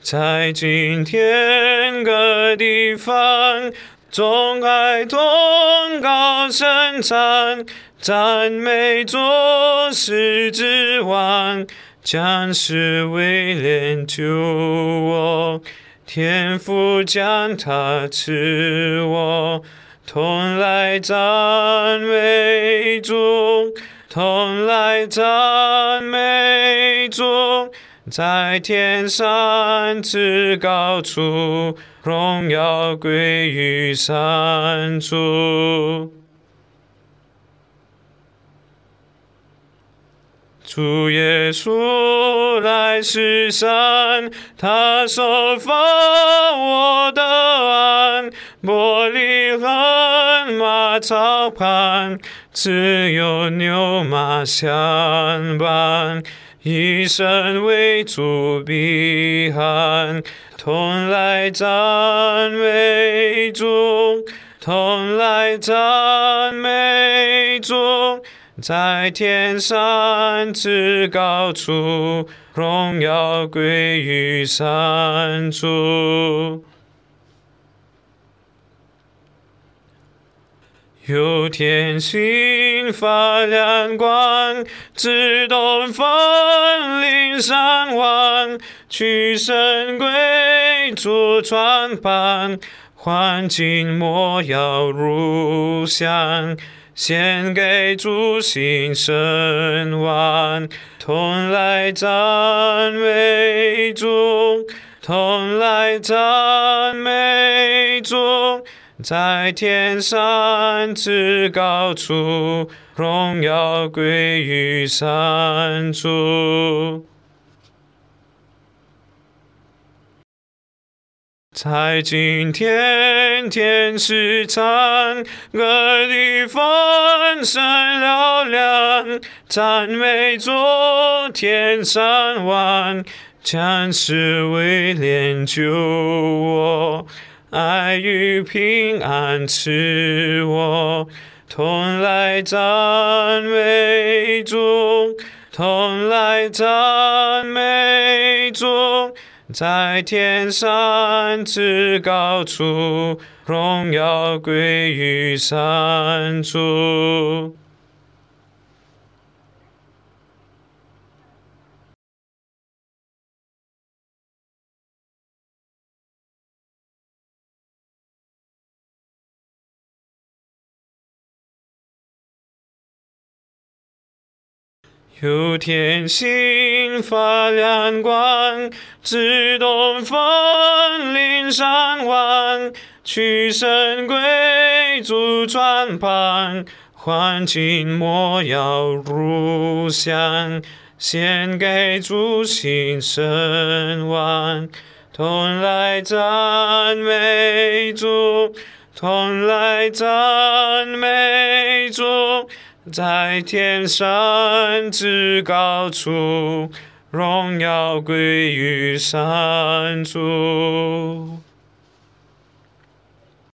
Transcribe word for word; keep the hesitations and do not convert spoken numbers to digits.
在今天各地方，众爱同高声唱，赞美作事之王，将士为怜救我，天父将他赐我，同来赞美主，同来赞美主，在天上至高处，荣耀归于上主。主耶稣来世上，他受罚我的案，玻璃和马槽旁，只有牛马相伴，一生为主必喊，同来赞美主，同来赞美主，在天上至高处，荣耀归于上主。有天星发亮光，自东方临山望，去神归主船旁，黄金莫要入香，献给主心神王，同来赞美主，同来赞美主，在天上至高处，荣耀归于上主。在今天天使唱，各地风声嘹亮，赞美昨天上王，将士为怜救我，爱与平安赐我，同来赞美主，同来赞美主，在天上至高处，荣耀归于上主。有天星发亮光，自东方临山望，去神归主船旁，黄金莫要入香，献给主心神王，同来赞美主，同来赞美主，在天上至高处，荣耀归于上主。